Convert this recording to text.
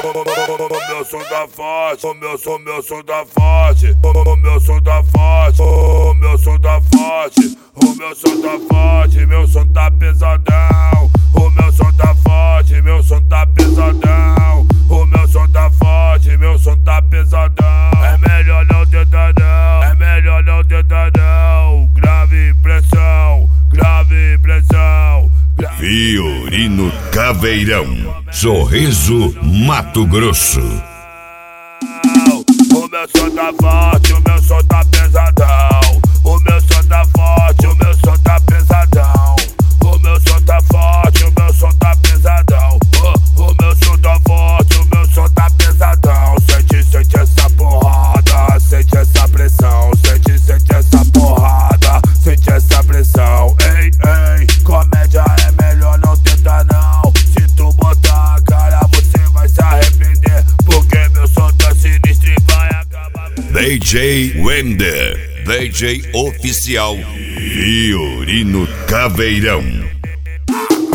O meu som tá forte, o meu som tá forte, o meu som tá forte, o meu som tá forte, o meu som tá forte, meu som tá pesadão. O meu som tá forte, meu som tá pesadão. O meu som tá forte, meu som tá pesadão. É melhor não tentar não, é melhor não tentar não. Grave pressão, grave pressão. Fiorino Caveirão, Sorriso, Mato Grosso. O meu som tá forte, o meu som tá pesadão. O meu som tá forte, o meu som tá pesadão. O meu som tá forte, o meu som tá pesadão. O meu som tá forte, o meu som tá pesadão. Sente essa porrada, sente essa pressão. Sente essa porrada, sente essa pressão. Ei, comédia é melhor não tentar não. Se tu botar a cara você vai se arrepender, porque meu som tá sinistro e vai acabar. DJ Wender, DJ oficial Fiorino Caveirão.